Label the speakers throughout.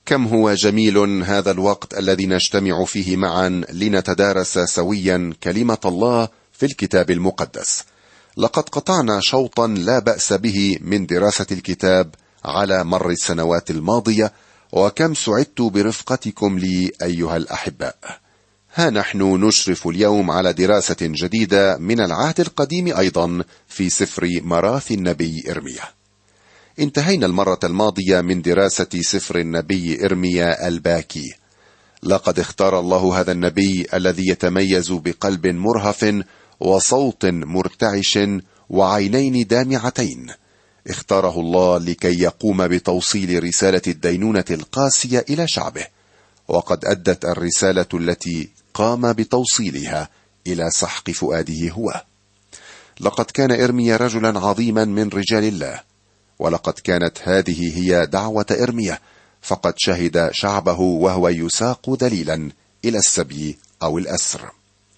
Speaker 1: كم هو جميل هذا الوقت الذي نجتمع فيه معا لنتدارس سويا كلمة الله في الكتاب المقدس. لقد قطعنا شوطا لا بأس به من دراسة الكتاب على مر السنوات الماضية، وكم سعدت برفقتكم لي أيها الأحباء. ها نحن نشرف اليوم على دراسة جديدة من العهد القديم أيضا في سفر مراثي النبي إرميا. انتهينا المرة الماضية من دراسة سفر النبي إرميا الباكي. لقد اختار الله هذا النبي الذي يتميز بقلب مرهف وصوت مرتعش وعينين دامعتين. اختاره الله لكي يقوم بتوصيل رسالة الدينونة القاسية إلى شعبه، وقد أدت الرسالة التي قام بتوصيلها إلى سحق فؤاده هو. لقد كان إرميا رجلا عظيما من رجال الله، ولقد كانت هذه هي دعوة إرميا، فقد شهد شعبه وهو يساق دليلا إلى السبي أو الأسر.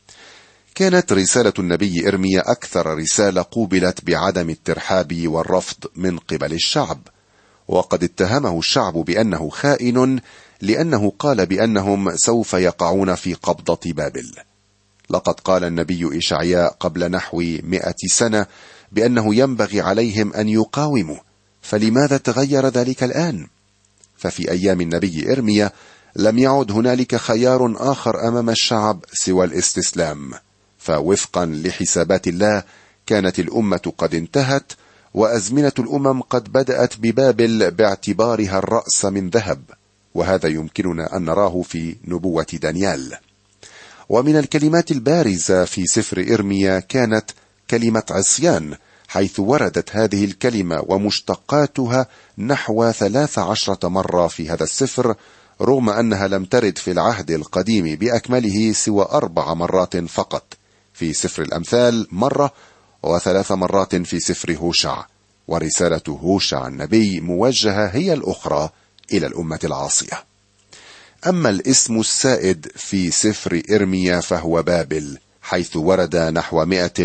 Speaker 1: كانت رسالة النبي إرميا أكثر رسالة قوبلت بعدم الترحاب والرفض من قبل الشعب، وقد اتهمه الشعب بأنه خائن لأنه قال بأنهم سوف يقعون في قبضة بابل. لقد قال النبي إشعياء قبل نحو 100 سنة بأنه ينبغي عليهم أن يقاوموا، فلماذا تغير ذلك الآن؟ ففي أيام النبي إرميا لم يعد هنالك خيار آخر أمام الشعب سوى الاستسلام، فوفقا لحسابات الله كانت الأمة قد انتهت، وأزمنة الأمم قد بدأت ببابل باعتبارها الرأس من ذهب، وهذا يمكننا أن نراه في نبوة دانيال. ومن الكلمات البارزة في سفر إرميا كانت كلمة عصيان، حيث وردت هذه الكلمة ومشتقاتها نحو 13 مرة في هذا السفر، رغم أنها لم ترد في العهد القديم بأكمله سوى 4 مرات فقط، في سفر الأمثال مرة، و3 مرات في سفر هوشع. ورسالة هوشع النبي موجهة هي الأخرى إلى الأمة العاصية. أما الاسم السائد في سفر إرميا فهو بابل، حيث ورد نحو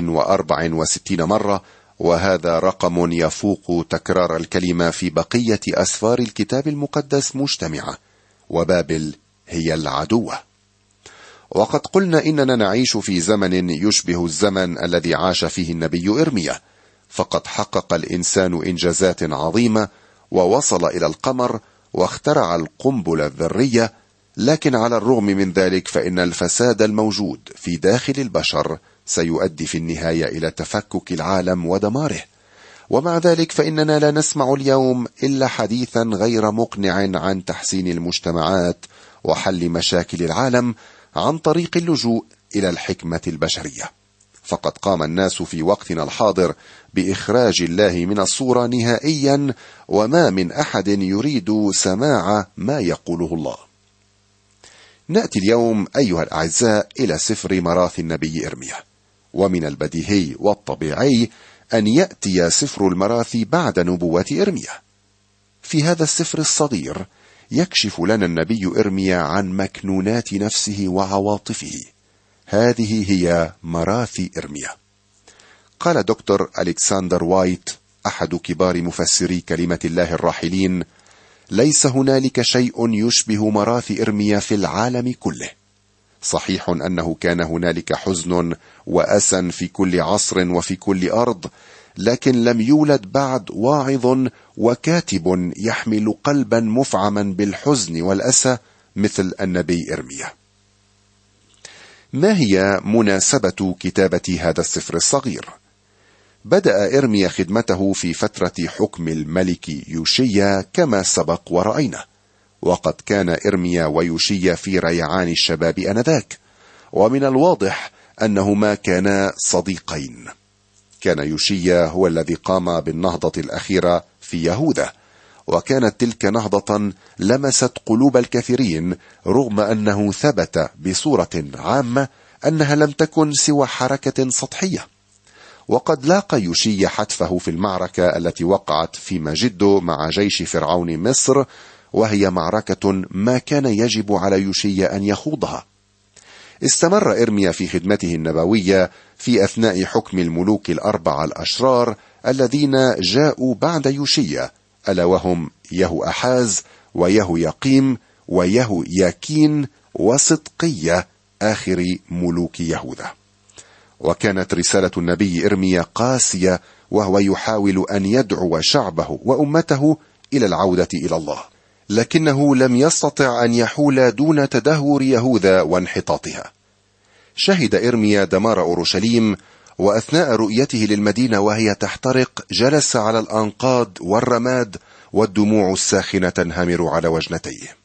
Speaker 1: 164 مرة، وهذا رقم يفوق تكرار الكلمة في بقية أسفار الكتاب المقدس مجتمعة، وبابل هي العدوة. وقد قلنا إننا نعيش في زمن يشبه الزمن الذي عاش فيه النبي إرميا، فقد حقق الإنسان إنجازات عظيمة ووصل إلى القمر واخترع القنبلة الذرية، لكن على الرغم من ذلك فإن الفساد الموجود في داخل البشر سيؤدي في النهاية إلى تفكك العالم ودماره. ومع ذلك فإننا لا نسمع اليوم إلا حديثا غير مقنع عن تحسين المجتمعات وحل مشاكل العالم عن طريق اللجوء إلى الحكمة البشرية. فقد قام الناس في وقتنا الحاضر بإخراج الله من الصورة نهائيا، وما من أحد يريد سماع ما يقوله الله. نأتي اليوم أيها الأعزاء إلى سفر مراثي النبي إرميا، ومن البديهي والطبيعي أن يأتي سفر المراثي بعد نبوة إرميا. في هذا السفر الصغير يكشف لنا النبي إرميا عن مكنونات نفسه وعواطفه. هذه هي مراثي إرميا. قال دكتور ألكسندر وايت أحد كبار مفسري كلمة الله الراحلين: ليس هنالك شيء يشبه مراثي إرميا في العالم كله. صحيح أنه كان هنالك حزن وأسى في كل عصر وفي كل أرض، لكن لم يولد بعد واعظ وكاتب يحمل قلبا مفعما بالحزن والأسى مثل النبي إرميا. ما هي مناسبة كتابة هذا السفر الصغير؟ بدأ إرميا خدمته في فترة حكم الملك يوشيا كما سبق ورأينا، وقد كان إرميا ويوشيا في ريعان الشباب آنذاك، ومن الواضح أنهما كانا صديقين. كان يوشيا هو الذي قام بالنهضة الأخيرة في يهوذا، وكانت تلك نهضة لمست قلوب الكثيرين، رغم أنه ثبت بصورة عامة أنها لم تكن سوى حركة سطحية. وقد لاقى يوشيا حتفه في المعركة التي وقعت في مجدو مع جيش فرعون مصر، وهي معركة ما كان يجب على يوشيا أن يخوضها. استمر إرميا في خدمته النبوية في أثناء حكم الملوك الأربعة الأشرار الذين جاءوا بعد يوشيا، ألا وهم يهو أحاز ويهوياقيم ويهوياكين وصدقية آخر ملوك يهوذا. وكانت رسالة النبي إرميا قاسية، وهو يحاول أن يدعو شعبه وأمته إلى العودة إلى الله، لكنه لم يستطع أن يحول دون تدهور يهوذا وانحطاطها. شهد إرميا دمار أورشليم، وأثناء رؤيته للمدينة وهي تحترق جلس على الأنقاض والرماد، والدموع الساخنة تنهمر على وجنتيه.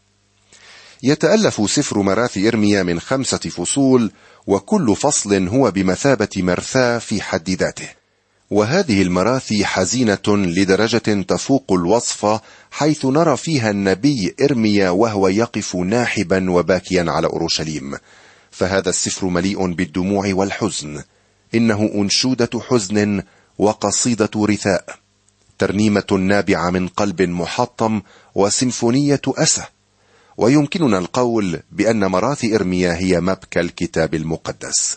Speaker 1: يتألف سفر مراثي إرميا من 5 فصول، وكل فصل هو بمثابة مرثاة في حد ذاته. وهذه المراثي حزينة لدرجة تفوق الوصف، حيث نرى فيها النبي إرميا وهو يقف ناحبا وباكيا على أورشليم. فهذا السفر مليء بالدموع والحزن، إنه أنشودة حزن وقصيدة رثاء، ترنيمة نابعة من قلب محطم وسيمفونية أسى. ويمكننا القول بأن مراثي إرميا هي مبكى الكتاب المقدس.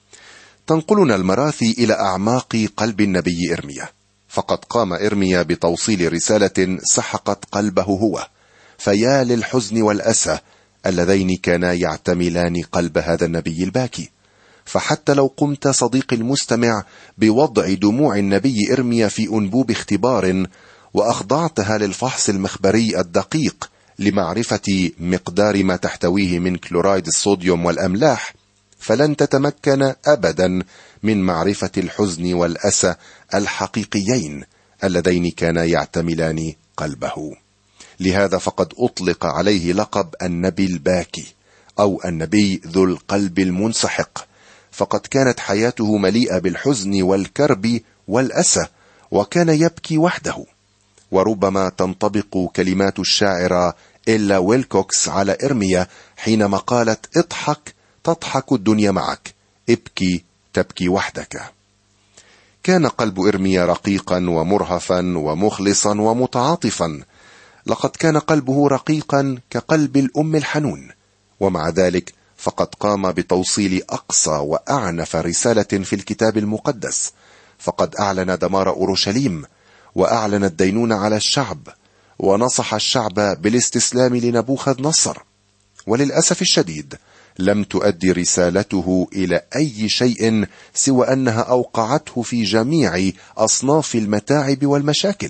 Speaker 1: تنقلنا المراثي إلى أعماق قلب النبي إرميا، فقد قام إرميا بتوصيل رسالة سحقت قلبه هو، فيا للحزن والأسى اللذين كانا يعتملان قلب هذا النبي الباكي. فحتى لو قمت صديقي المستمع بوضع دموع النبي إرميا في أنبوب اختبار، وأخضعتها للفحص المخبري الدقيق لمعرفة مقدار ما تحتويه من كلورايد الصوديوم والأملاح، فلن تتمكن أبدا من معرفة الحزن والأسى الحقيقيين اللذين كانا يعتملان قلبه. لهذا فقد أطلق عليه لقب النبي الباكي، أو النبي ذو القلب المنسحق، فقد كانت حياته مليئة بالحزن والكرب والأسى، وكان يبكي وحده. وربما تنطبق كلمات الشاعرة إلا ويلكوكس على إرميا حينما قالت: اضحك تضحك الدنيا معك، ابكي تبكي وحدك. كان قلب إرميا رقيقا ومرهفا ومخلصا ومتعاطفا، لقد كان قلبه رقيقا كقلب الأم الحنون، ومع ذلك فقد قام بتوصيل أقصى وأعنف رسالة في الكتاب المقدس، فقد أعلن دمار أورشليم، وأعلن الدينونة على الشعب، ونصح الشعب بالاستسلام لنبوخذ نصر. وللأسف الشديد لم تؤدي رسالته إلى أي شيء سوى أنها أوقعته في جميع أصناف المتاعب والمشاكل.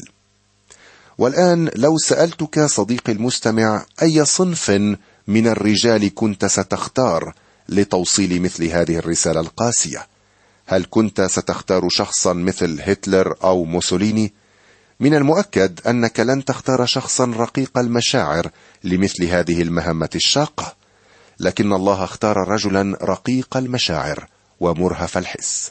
Speaker 1: والآن لو سألتك صديقي المستمع أي صنف من الرجال كنت ستختار لتوصيل مثل هذه الرسالة القاسية؟ هل كنت ستختار شخصا مثل هتلر أو موسوليني؟ من المؤكد أنك لن تختار شخصا رقيق المشاعر لمثل هذه المهمة الشاقة، لكن الله اختار رجلا رقيق المشاعر ومرهف الحس.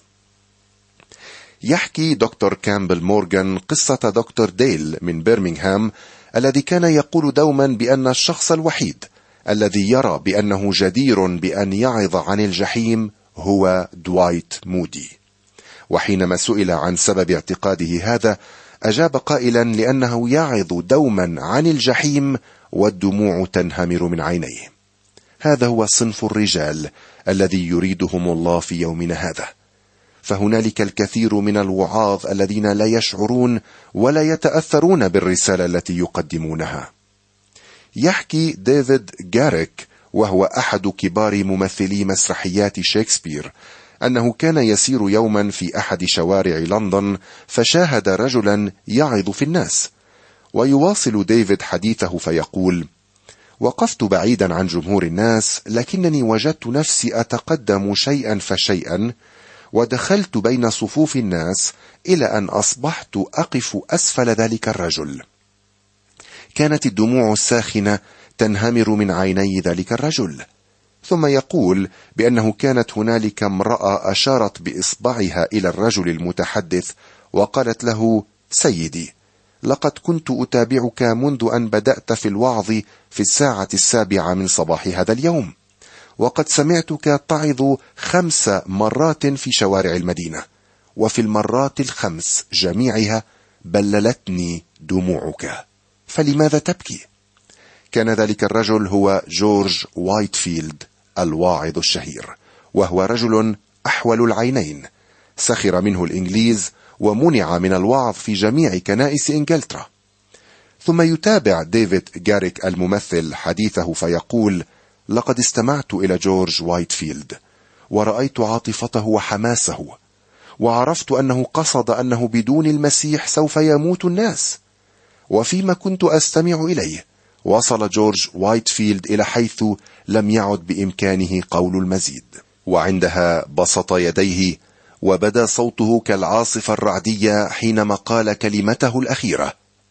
Speaker 1: يحكي دكتور كامبل مورغان قصة دكتور ديل من برمنغهام، الذي كان يقول دوما بأن الشخص الوحيد الذي يرى بأنه جدير بأن يعظ عن الجحيم هو دوايت مودي. وحينما سئل عن سبب اعتقاده هذا، أجاب قائلا: لأنه يعظ دوما عن الجحيم والدموع تنهمر من عينيه. هذا هو صنف الرجال الذي يريدهم الله في يومنا هذا. فهنالك الكثير من الوعاظ الذين لا يشعرون ولا يتأثرون بالرسالة التي يقدمونها. يحكي ديفيد جاريك، وهو أحد كبار ممثلي مسرحيات شكسبير، أنه كان يسير يوما في أحد شوارع لندن، فشاهد رجلا يعظ في الناس. ويواصل ديفيد حديثه فيقول: وقفت بعيدا عن جمهور الناس، لكنني وجدت نفسي أتقدم شيئا فشيئا، ودخلت بين صفوف الناس إلى أن أصبحت أقف أسفل ذلك الرجل. كانت الدموع الساخنة تنهمر من عيني ذلك الرجل. ثم يقول بأنه كانت هنالك امرأة أشارت بإصبعها إلى الرجل المتحدث وقالت له: سيدي، لقد كنت أتابعك منذ أن بدأت في الوعظ في 7:07 من صباح هذا اليوم، وقد سمعتك تعظ 5 مرات في شوارع المدينة، وفي المرات 5 جميعها بللتني دموعك، فلماذا تبكي؟ كان ذلك الرجل هو جورج وايتفيلد الواعظ الشهير، وهو رجل أحول العينين، سخر منه الإنجليز ومنع من الوعظ في جميع كنائس إنجلترا. ثم يتابع ديفيد جاريك الممثل حديثه فيقول: لقد استمعت إلى جورج وايتفيلد ورأيت عاطفته وحماسه، وعرفت أنه قصد أنه بدون المسيح سوف يموت الناس. وفيما كنت أستمع إليه وصل جورج وايتفيلد إلى حيث لم يعد بإمكانه قول المزيد، وعندها بسط يديه وبدا صوته كالعاصفة الرعدية حينما قال كلمته الأخيرة: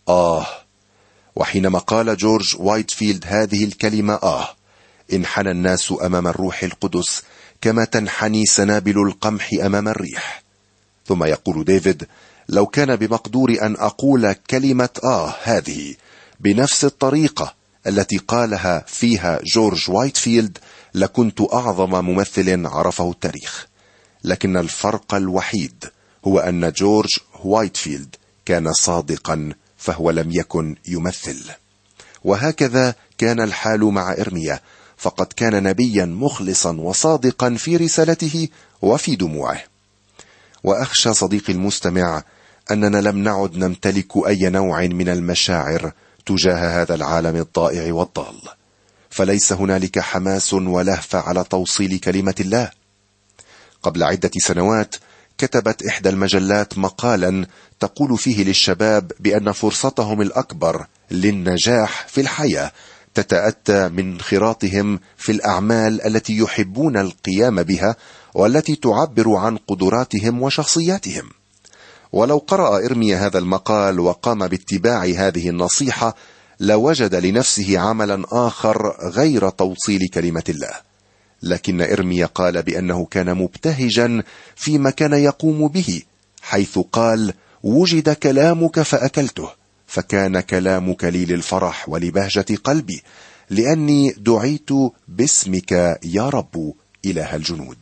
Speaker 1: وحينما قال جورج وايتفيلد هذه الكلمة انحنى الناس أمام الروح القدس كما تنحني سنابل القمح أمام الريح. ثم يقول ديفيد: لو كان بمقدوري أن أقول كلمة هذه بنفس الطريقة التي قالها فيها جورج وايتفيلد لكنت أعظم ممثل عرفه التاريخ. لكن الفرق الوحيد هو أن جورج وايتفيلد كان صادقا فهو لم يكن يمثل. وهكذا كان الحال مع إرميا، فقد كان نبيا مخلصا وصادقا في رسالته وفي دموعه. وأخشى صديقي المستمع أننا لم نعد نمتلك أي نوع من المشاعر تجاه هذا العالم الضائع والضال، فليس هنالك حماس ولهفة على توصيل كلمة الله. قبل عدة سنوات كتبت إحدى المجلات مقالا تقول فيه للشباب بأن فرصتهم الأكبر للنجاح في الحياة تتأتى من انخراطهم في الأعمال التي يحبون القيام بها والتي تعبر عن قدراتهم وشخصياتهم. ولو قرأ إرميا هذا المقال وقام باتباع هذه النصيحة لوجد لنفسه عملا آخر غير توصيل كلمة الله. لكن إرميا قال بأنه كان مبتهجا فيما كان يقوم به، حيث قال: وجد كلامك فأكلته، فكان كلامك لي للفرح ولبهجة قلبي، لأني دعيت باسمك يا رب إله الجنود.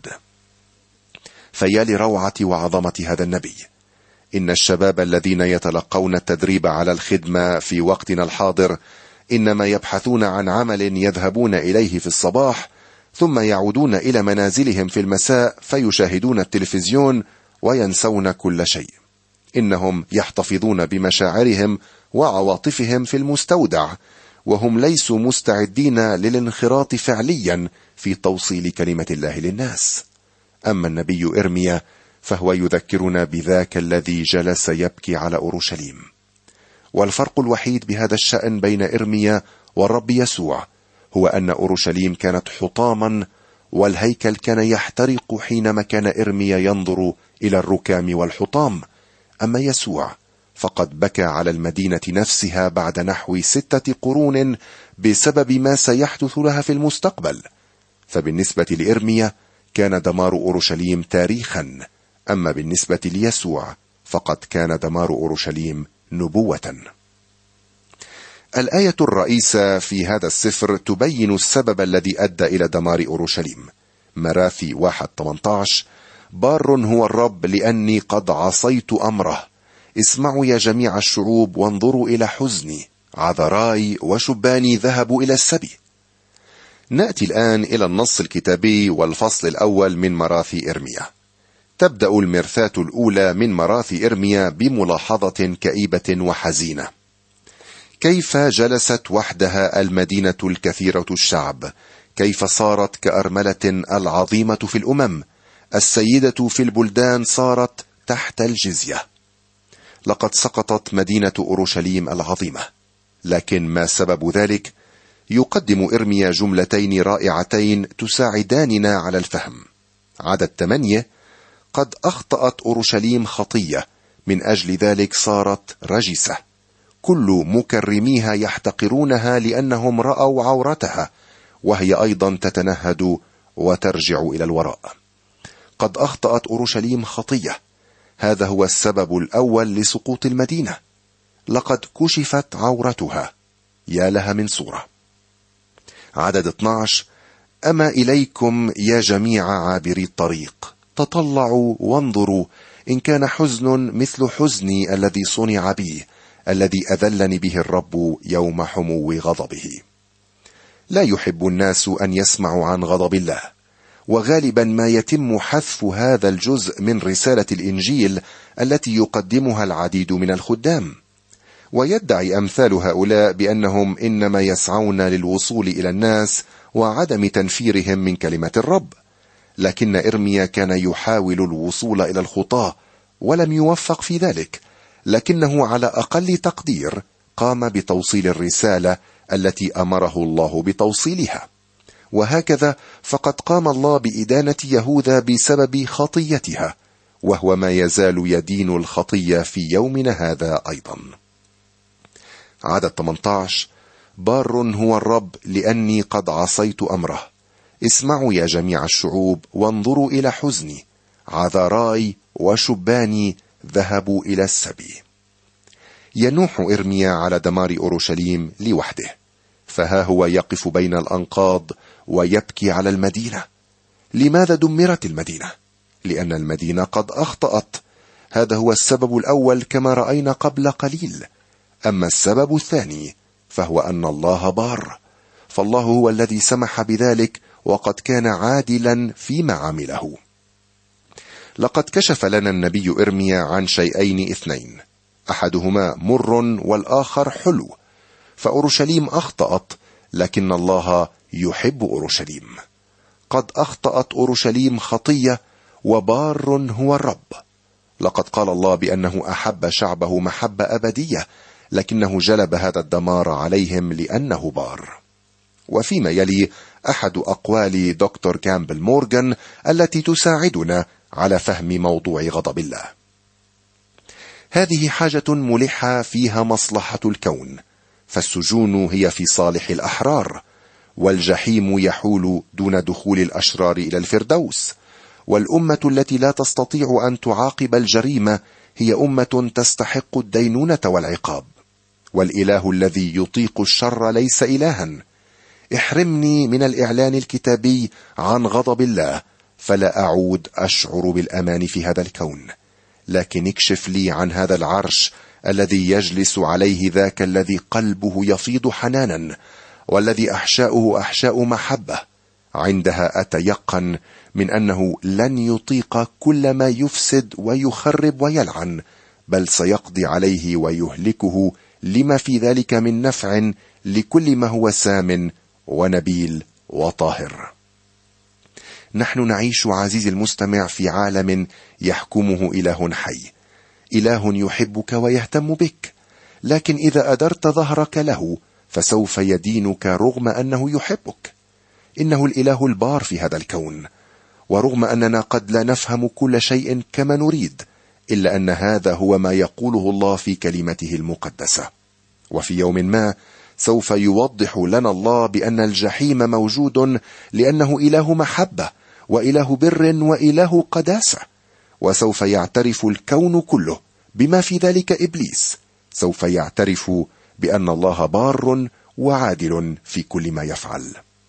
Speaker 1: فيا لروعة وعظمة هذا النبي. إن الشباب الذين يتلقون التدريب على الخدمة في وقتنا الحاضر إنما يبحثون عن عمل يذهبون إليه في الصباح، ثم يعودون إلى منازلهم في المساء فيشاهدون التلفزيون وينسون كل شيء. إنهم يحتفظون بمشاعرهم وعواطفهم في المستودع، وهم ليسوا مستعدين للانخراط فعليا في توصيل كلمة الله للناس. أما النبي إرميا فهو يذكرنا بذاك الذي جلس يبكي على أورشليم. والفرق الوحيد بهذا الشأن بين إرميا والرب يسوع هو أن أورشليم كانت حطاما والهيكل كان يحترق حينما كان إرميا ينظر إلى الركام والحطام. أما يسوع فقد بكى على المدينة نفسها بعد نحو 6 قرون بسبب ما سيحدث لها في المستقبل. فبالنسبة لإرميا كان دمار أورشليم تاريخا، أما بالنسبة ليسوع فقد كان دمار أورشليم نبوة. الآية الرئيسة في هذا السفر تبين السبب الذي أدى إلى دمار أورشليم. مراثي 1:18: بار هو الرب لأني قد عصيت أمره، اسمعوا يا جميع الشعوب وانظروا إلى حزني، عذراي وشباني ذهبوا إلى السبي. نأتي الآن إلى النص الكتابي والفصل الأول من مراثي إرميا. تبدأ المرثاة الأولى من مراثي إرميا بملاحظة كئيبة وحزينة: كيف جلست وحدها المدينة الكثيرة الشعب، كيف صارت كأرملة العظيمة في الأمم، السيدة في البلدان صارت تحت الجزية. لقد سقطت مدينة أورشليم العظيمة. لكن ما سبب ذلك؟ يقدم إرميا جملتين رائعتين تساعداننا على الفهم. عدد 8: قد أخطأت أورشليم خطية، من أجل ذلك صارت رجسة، كل مكرميها يحتقرونها لأنهم رأوا عورتها، وهي أيضا تتنهد وترجع إلى الوراء. قد أخطأت أورشليم خطية، هذا هو السبب الأول لسقوط المدينة. لقد كشفت عورتها، يا لها من صورة. عدد 12: أما إليكم يا جميع عابري الطريق، تطلعوا وانظروا إن كان حزن مثل حزني الذي صنع بي، الذي أذلني به الرب يوم حمو غضبه. لا يحب الناس أن يسمعوا عن غضب الله، وغالبا ما يتم حذف هذا الجزء من رسالة الإنجيل التي يقدمها العديد من الخدام. ويدعي أمثال هؤلاء بأنهم إنما يسعون للوصول إلى الناس وعدم تنفيرهم من كلمة الرب، لكن إرميا كان يحاول الوصول إلى الخطاة ولم يوفق في ذلك، لكنه على أقل تقدير قام بتوصيل الرسالة التي أمره الله بتوصيلها. وهكذا فقد قام الله بإدانة يهوذا بسبب خطيتها، وهو ما يزال يدين الخطية في يومنا هذا أيضا. عدد 18: بار هو الرب لأني قد عصيت أمره، اسمعوا يا جميع الشعوب وانظروا إلى حزني، عذراي وشباني ذهبوا إلى السبي. ينوح إرميا على دمار أورشليم لوحده، فها هو يقف بين الأنقاض ويبكي على المدينة. لماذا دمرت المدينة؟ لأن المدينة قد أخطأت، هذا هو السبب الأول كما رأينا قبل قليل. أما السبب الثاني فهو أن الله بار، فالله هو الذي سمح بذلك وقد كان عادلا فيما عمله. لقد كشف لنا النبي إرميا عن شيئين اثنين، أحدهما مر والآخر حلو. فأورشليم أخطأت، لكن الله يحب أورشليم. قد أخطأت أورشليم خطية، وبار هو الرب. لقد قال الله بأنه أحب شعبه محبة أبدية، لكنه جلب هذا الدمار عليهم لأنه بار. وفيما يلي أحد أقوال دكتور كامبل مورغان التي تساعدنا على فهم موضوع غضب الله. هذه حاجة ملحة فيها مصلحة الكون، فالسجون هي في صالح الأحرار، والجحيم يحول دون دخول الأشرار إلى الفردوس، والأمة التي لا تستطيع أن تعاقب الجريمة هي أمة تستحق الدينونة والعقاب. والإله الذي يطيق الشر ليس إلها. احرمني من الإعلان الكتابي عن غضب الله، فلا أعود أشعر بالأمان في هذا الكون، لكن اكشف لي عن هذا العرش الذي يجلس عليه ذاك الذي قلبه يفيض حنانا، والذي أحشاؤه أحشاء محبة. عندها أتيقن من أنه لن يطيق كل ما يفسد ويخرب ويلعن، بل سيقضي عليه ويهلكه، لما في ذلك من نفع لكل ما هو سام ونبيل وطاهر. نحن نعيش عزيزي المستمع في عالم يحكمه إله حي، إله يحبك ويهتم بك، لكن إذا أدرت ظهرك له فسوف يدينك رغم أنه يحبك. إنه الإله البار في هذا الكون، ورغم أننا قد لا نفهم كل شيء كما نريد، إلا أن هذا هو ما يقوله الله في كلمته المقدسة. وفي يوم ما سوف يوضح لنا الله بأن الجحيم موجود، لأنه إله محبة وإله بر وإله قداسة. وسوف يعترف الكون كله بما في ذلك إبليس، سوف يعترف بأن الله بار وعادل في كل ما يفعل.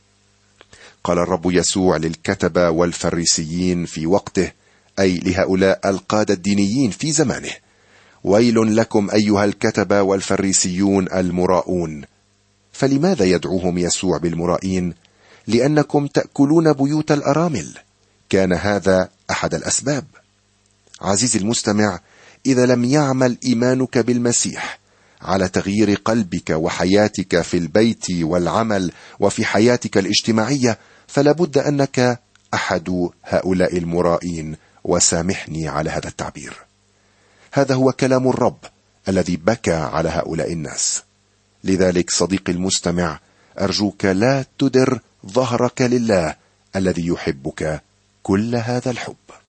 Speaker 1: قال الرب يسوع للكتبة والفريسيين في وقته، أي لهؤلاء القادة الدينيين في زمانه: ويل لكم أيها الكتبة والفريسيون المراؤون. فلماذا يدعوهم يسوع بالمرائين؟ لأنكم تأكلون بيوت الأرامل. كان هذا أحد الأسباب. عزيزي المستمع، إذا لم يعمل إيمانك بالمسيح على تغيير قلبك وحياتك في البيت والعمل وفي حياتك الاجتماعية، فلا بد أنك أحد هؤلاء المرائين، وسامحني على هذا التعبير. هذا هو كلام الرب الذي بكى على هؤلاء الناس. لذلك صديقي المستمع، أرجوك لا تدر ظهرك لله الذي يحبك كل هذا الحب.